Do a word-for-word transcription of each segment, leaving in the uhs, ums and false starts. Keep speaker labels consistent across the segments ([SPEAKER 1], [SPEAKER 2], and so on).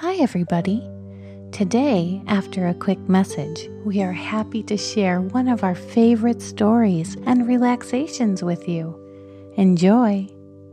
[SPEAKER 1] Hi, everybody. Today, after a quick message, we are happy to share one of our favorite stories and relaxations with you. Enjoy.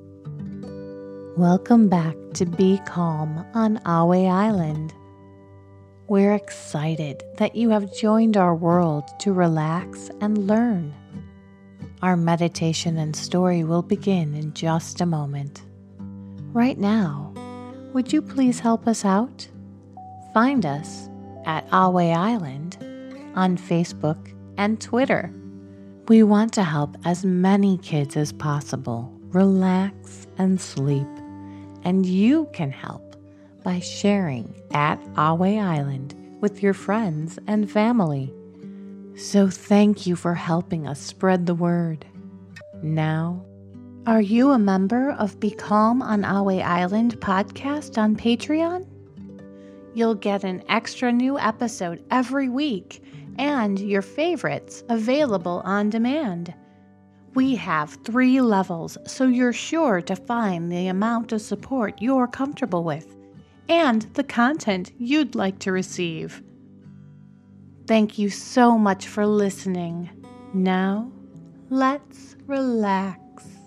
[SPEAKER 1] Welcome back to Be Calm on Ahway Island. We're excited that you have joined our world to relax and learn. Our meditation and story will begin in just a moment. Right now, would you please help us out? Find us at Ahway Island on Facebook and Twitter. We want to help as many kids as possible relax and sleep, and you can help by sharing at Ahway Island with your friends and family. So thank you for helping us spread the word. Now, are you a member of Be Calm on Ahway Island podcast on Patreon? You'll get an extra new episode every week and your favorites available on demand. We have three levels, so you're sure to find the amount of support you're comfortable with and the content you'd like to receive. Thank you so much for listening. Now, let's relax.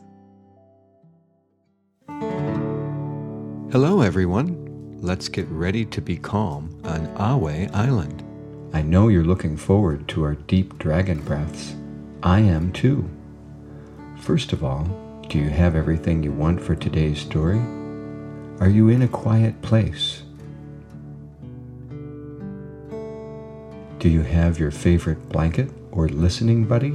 [SPEAKER 2] Hello, everyone. Let's get ready to be calm on Ahway Island. I know you're looking forward to our deep dragon breaths. I am too. First of all, do you have everything you want for today's story? Are you in a quiet place? Do you have your favorite blanket or listening buddy?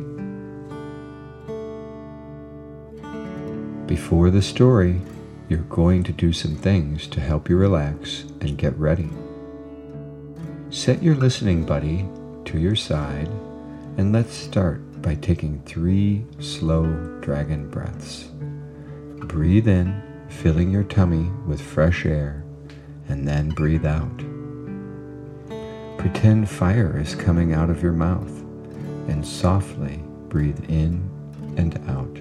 [SPEAKER 2] Before the story, you're going to do some things to help you relax and get ready. Set your listening buddy to your side, and let's start by taking three slow dragon breaths. Breathe in, filling your tummy with fresh air, and then breathe out. Pretend fire is coming out of your mouth, and softly breathe in and out.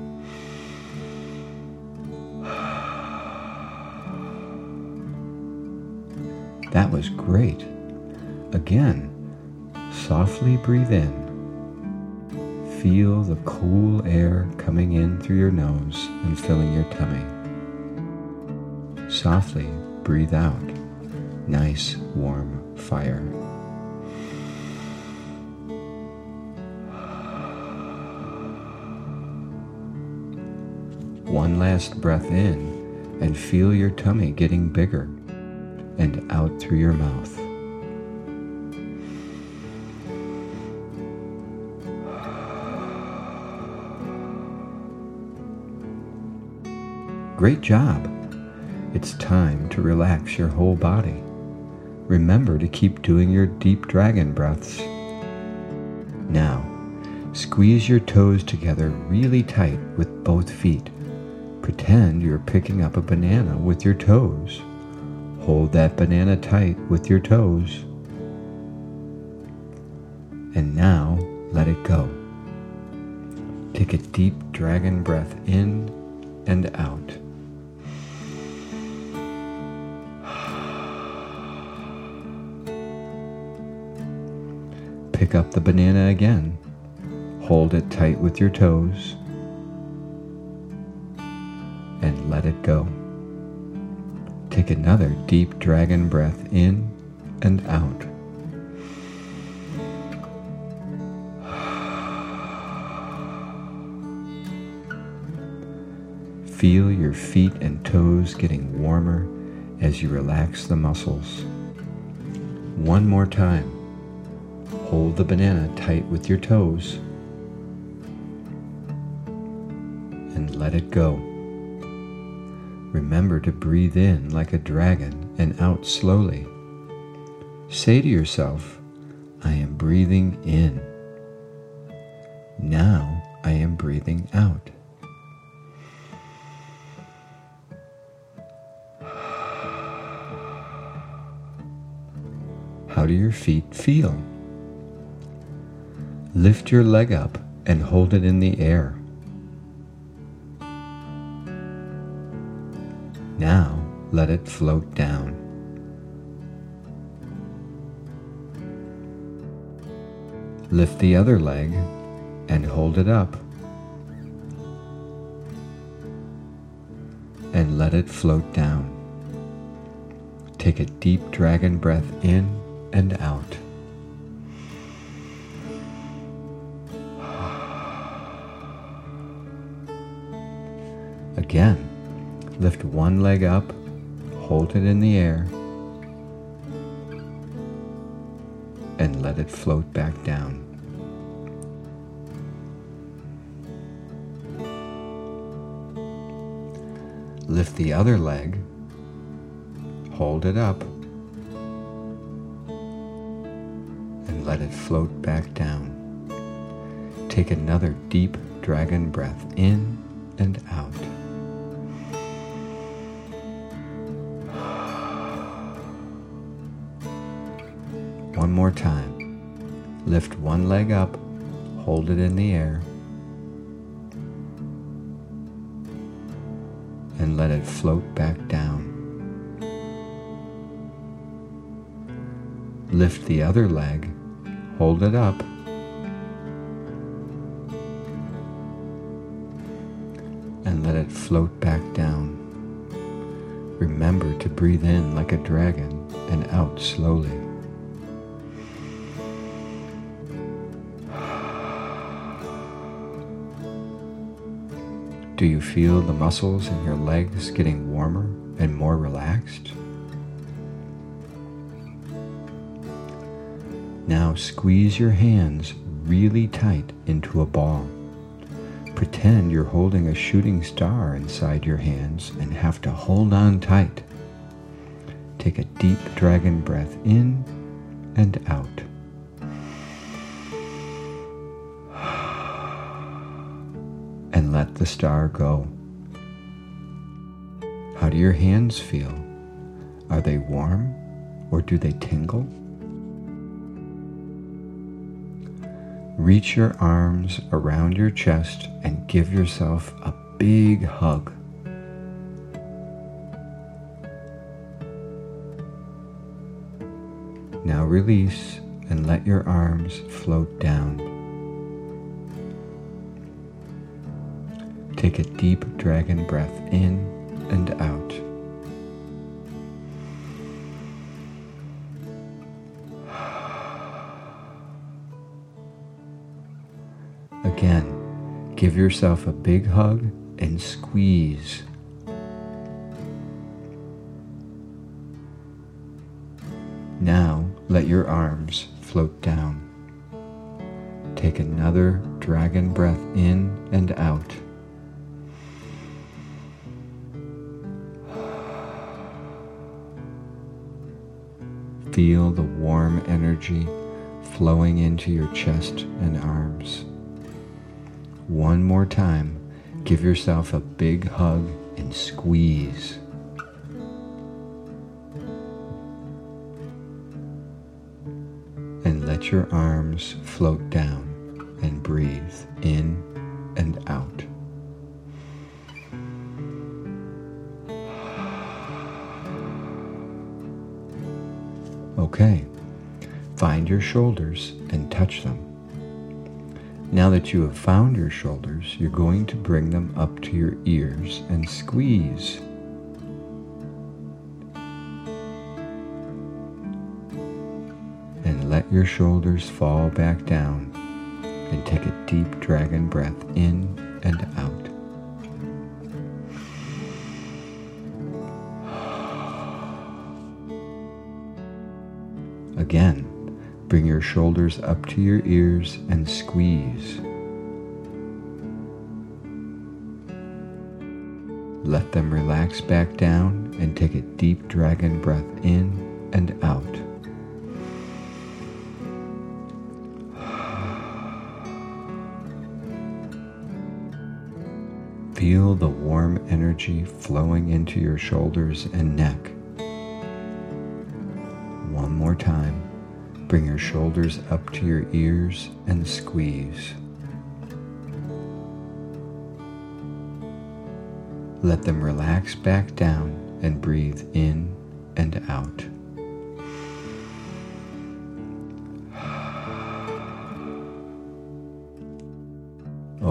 [SPEAKER 2] That was great. Again, softly breathe in. Feel the cool air coming in through your nose and filling your tummy. Softly breathe out. Nice, warm fire. One last breath in and feel your tummy getting bigger and out through your mouth. Great job! It's time to relax your whole body. Remember to keep doing your deep dragon breaths. Now, squeeze your toes together really tight with both feet. Pretend you're picking up a banana with your toes. Hold that banana tight with your toes. And now, let it go. Take a deep dragon breath in and out. Pick up the banana again. Hold it tight with your toes. And let it go. Take another deep dragon breath in and out. Feel your feet and toes getting warmer as you relax the muscles. One more time. Hold the banana tight with your toes and let it go. Remember to breathe in like a dragon and out slowly. Say to yourself, I am breathing in. Now I am breathing out. How do your feet feel? Lift your leg up and hold it in the air. Now let it float down. Lift the other leg and hold it up. And let it float down. Take a deep dragon breath in and out. Again, lift one leg up, hold it in the air, and let it float back down. Lift the other leg, hold it up, and let it float back down. Take another deep dragon breath in and out. One more time. Lift one leg up, hold it in the air, and let it float back down. Lift the other leg, hold it up, and let it float back down. Remember to breathe in like a dragon and out slowly. Do you feel the muscles in your legs getting warmer and more relaxed? Now squeeze your hands really tight into a ball. Pretend you're holding a shooting star inside your hands and have to hold on tight. Take a deep dragon breath in and out. And let the star go. How do your hands feel? Are they warm or do they tingle? Reach your arms around your chest and give yourself a big hug. Now release and let your arms float down. Take a deep dragon breath in and out. Again, give yourself a big hug and squeeze. Now let your arms float down. Take another dragon breath in and out. Feel the warm energy flowing into your chest and arms. One more time, give yourself a big hug and squeeze. And let your arms float down and breathe in and out. Okay, find your shoulders and touch them. Now that you have found your shoulders, you're going to bring them up to your ears and squeeze. And let your shoulders fall back down and take a deep dragon breath in and out. Again, bring your shoulders up to your ears and squeeze. Let them relax back down and take a deep dragon breath in and out. Feel the warm energy flowing into your shoulders and neck. One more time, bring your shoulders up to your ears and squeeze. Let them relax back down and breathe in and out.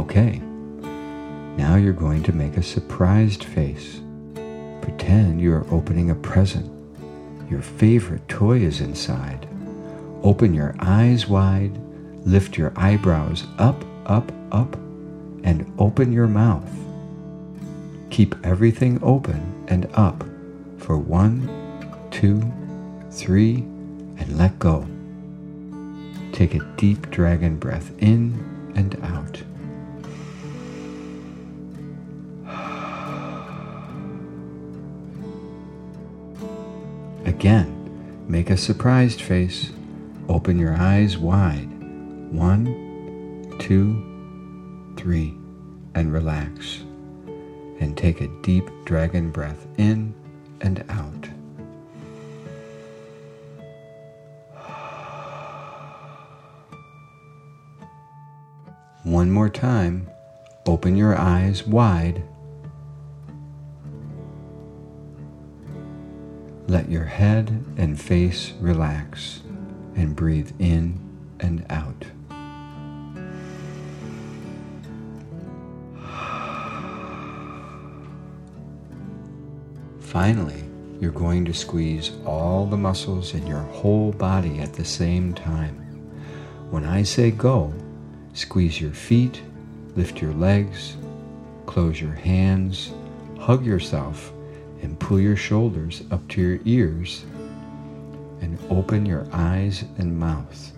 [SPEAKER 2] Okay, now you're going to make a surprised face. Pretend you are opening a present. Your favorite toy is inside. Open your eyes wide, lift your eyebrows up, up, up, and open your mouth. Keep everything open and up for one, two, three, and let go. Take a deep dragon breath in and out. Again, make a surprised face. Open your eyes wide. One, two, three, and relax. And take a deep dragon breath in and out. One more time. Open your eyes wide. Let your head and face relax and breathe in and out. Finally, you're going to squeeze all the muscles in your whole body at the same time. When I say go, squeeze your feet, lift your legs, close your hands, hug yourself, and pull your shoulders up to your ears, and open your eyes and mouth.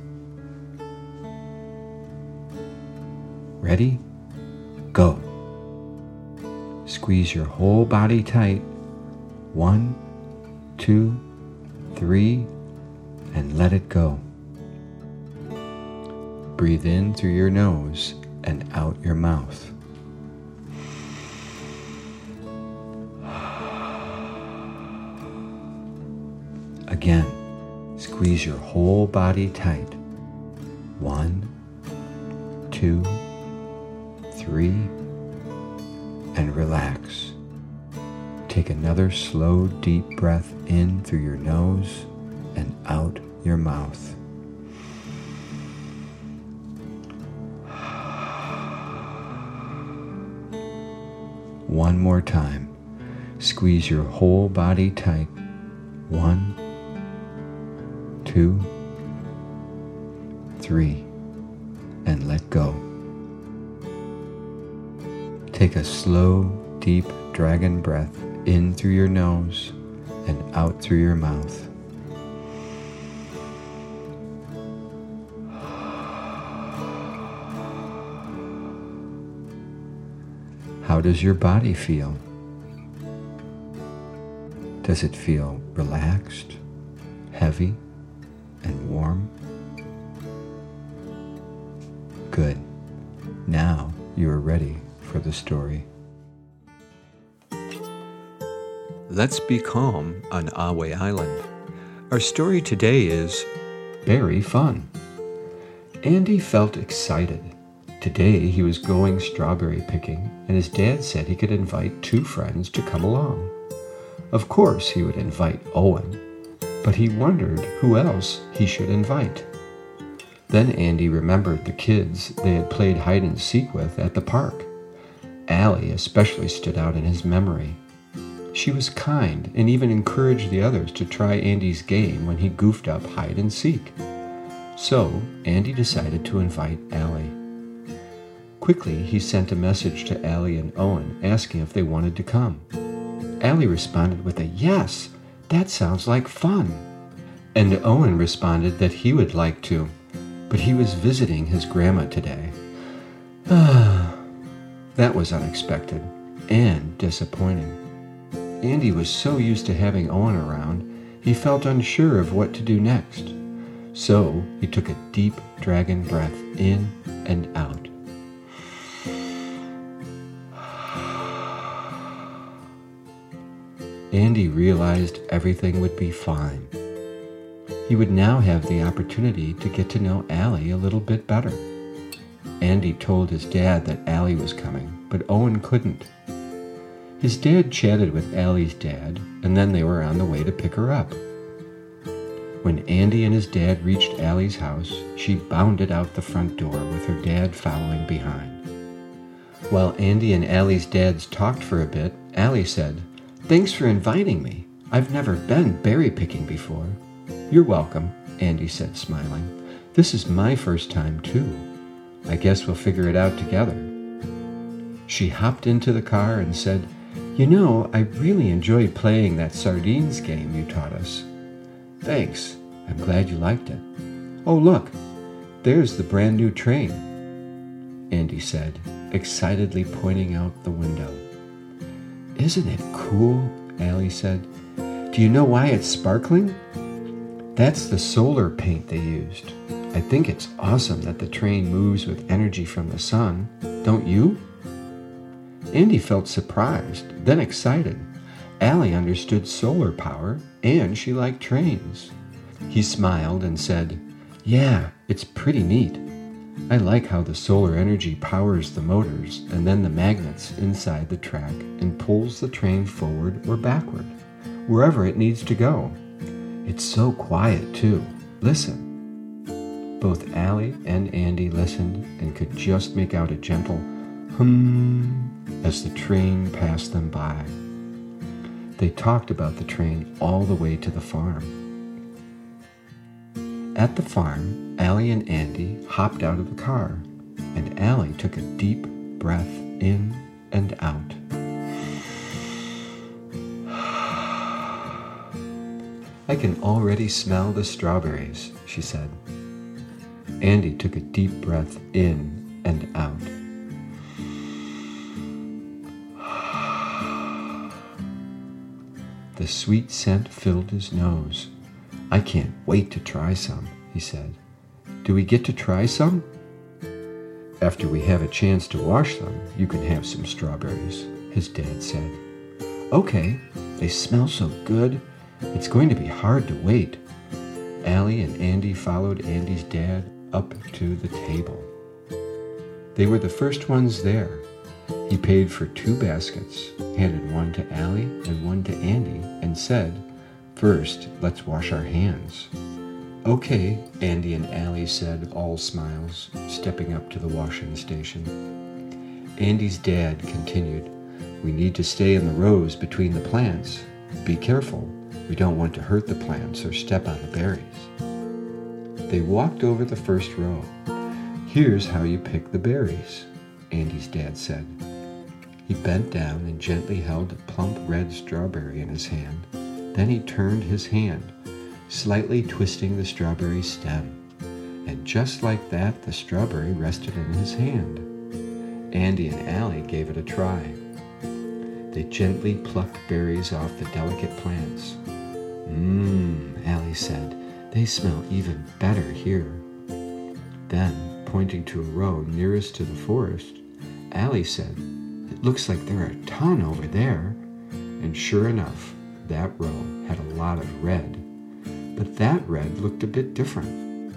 [SPEAKER 2] Ready? Go. Squeeze your whole body tight. One, two, three, and let it go. Breathe in through your nose and out your mouth. Again, squeeze your whole body tight. One, two, three, and relax. Take another slow, deep breath in through your nose and out your mouth. One more time. Squeeze your whole body tight. One, two, three, and let go. Take a slow, deep dragon breath in through your nose and out through your mouth. How does your body feel? Does it feel relaxed, heavy, and warm? Good. Now you are ready for the story. Let's be calm on Ahway Island. Our story today is Berry Fun. Andy felt excited. Today he was going strawberry picking, and his dad said he could invite two friends to come along. Of course he would invite Owen, but he wondered who else he should invite. Then Andy remembered the kids they had played hide and seek with at the park. Allie especially stood out in his memory. She was kind and even encouraged the others to try Andy's game when he goofed up hide and seek. So Andy decided to invite Allie. Quickly, he sent a message to Allie and Owen asking if they wanted to come. Allie responded with a yes, that sounds like fun. And Owen responded that he would like to, but he was visiting his grandma today. Ah, that was unexpected and disappointing. Andy was so used to having Owen around, he felt unsure of what to do next. So he took a deep dragon breath in and out. Andy realized everything would be fine. He would now have the opportunity to get to know Allie a little bit better. Andy told his dad that Allie was coming, but Owen couldn't. His dad chatted with Allie's dad, and then they were on the way to pick her up. When Andy and his dad reached Allie's house, she bounded out the front door with her dad following behind. While Andy and Allie's dads talked for a bit, Allie said, "Thanks for inviting me. I've never been berry picking before." "You're welcome," Andy said, smiling. "This is my first time, too. I guess we'll figure it out together." She hopped into the car and said, "You know, I really enjoyed playing that sardines game you taught us." "Thanks. I'm glad you liked it." "Oh, look, there's the brand new train," Andy said, excitedly pointing out the window. "Isn't it cool?" Allie said. "Do you know why it's sparkling?" "That's the solar paint they used. I think it's awesome that the train moves with energy from the sun. Don't you?" Andy felt surprised, then excited. Allie understood solar power, and she liked trains. He smiled and said, "Yeah, it's pretty neat. I like how the solar energy powers the motors and then the magnets inside the track and pulls the train forward or backward, wherever it needs to go. It's so quiet, too. Listen." Both Allie and Andy listened and could just make out a gentle hum as the train passed them by. They talked about the train all the way to the farm. At the farm, Allie and Andy hopped out of the car, and Allie took a deep breath in and out. "I can already smell the strawberries," she said. Andy took a deep breath in and out. The sweet scent filled his nose. "I can't wait to try some," he said. "Do we get to try some?" "After we have a chance to wash them, you can have some strawberries," his dad said. "Okay, they smell so good. It's going to be hard to wait." Allie and Andy followed Andy's dad up to the table. They were the first ones there. He paid for two baskets, handed one to Allie and one to Andy, and said, "First, let's wash our hands." "Okay," Andy and Allie said, all smiles, stepping up to the washing station. Andy's dad continued, "We need to stay in the rows between the plants. Be careful. We don't want to hurt the plants or step on the berries." They walked over the first row. "Here's how you pick the berries," Andy's dad said. He bent down and gently held a plump red strawberry in his hand. Then he turned his hand, slightly twisting the strawberry stem. And just like that, the strawberry rested in his hand. Andy and Allie gave it a try. They gently plucked berries off the delicate plants. "Mmm," Allie said, "they smell even better here." Then, pointing to a row nearest to the forest, Allie said, "It looks like there are a ton over there." And sure enough, that row had a lot of red. But that red looked a bit different.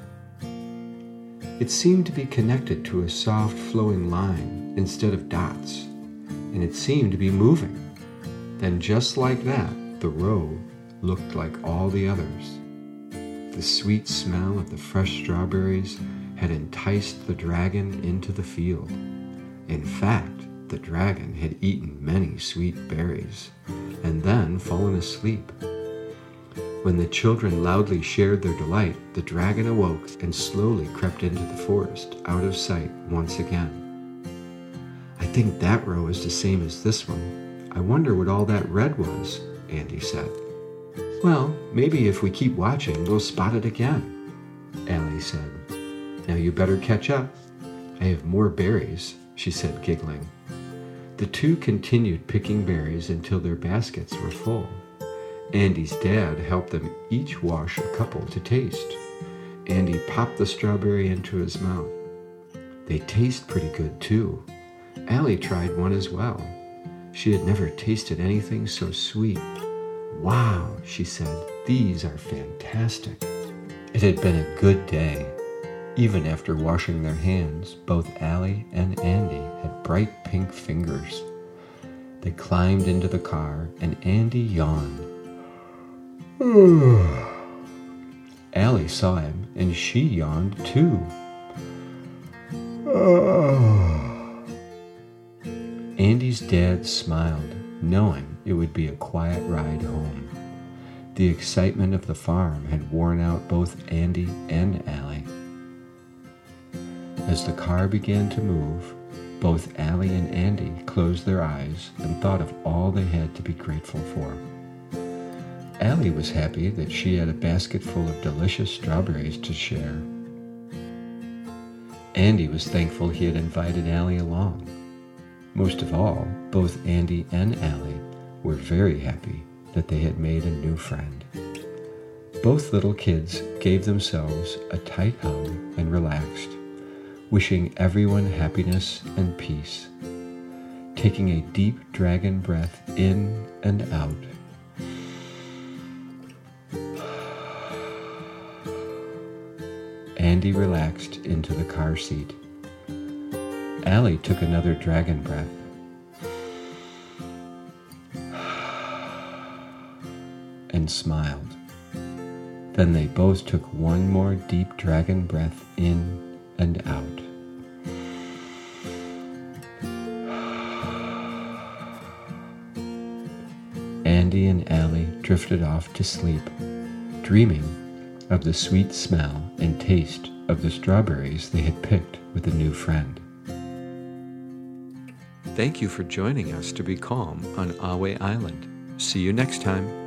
[SPEAKER 2] It seemed to be connected to a soft flowing line instead of dots, and it seemed to be moving. Then just like that, the row looked like all the others. The sweet smell of the fresh strawberries had enticed the dragon into the field. In fact, the dragon had eaten many sweet berries and then fallen asleep. When the children loudly shared their delight, the dragon awoke and slowly crept into the forest, out of sight once again. "I think that row is the same as this one. I wonder what all that red was," Andy said. "Well, maybe if we keep watching, we'll spot it again," Allie said. "Now you better catch up. I have more berries," she said, giggling. The two continued picking berries until their baskets were full. Andy's dad helped them each wash a couple to taste. Andy popped the strawberry into his mouth. They taste pretty good, too. Allie tried one as well. She had never tasted anything so sweet. "Wow," she said, "these are fantastic." It had been a good day. Even after washing their hands, both Allie and Andy had bright pink fingers. They climbed into the car, and Andy yawned. Allie saw him, and she yawned too. Andy's dad smiled, knowing it would be a quiet ride home. The excitement of the farm had worn out both Andy and Allie. As the car began to move, both Allie and Andy closed their eyes and thought of all they had to be grateful for. Allie was happy that she had a basket full of delicious strawberries to share. Andy was thankful he had invited Allie along. Most of all, both Andy and Allie were very happy that they had made a new friend. Both little kids gave themselves a tight hug and relaxed, wishing everyone happiness and peace. Taking a deep dragon breath in and out, Andy relaxed into the car seat. Allie took another dragon breath. And smiled. Then they both took one more deep dragon breath in and out. Andy and Allie drifted off to sleep, dreaming of the sweet smell and taste of the strawberries they had picked with a new friend. Thank you for joining us to be calm on Ahway Island. See you next time.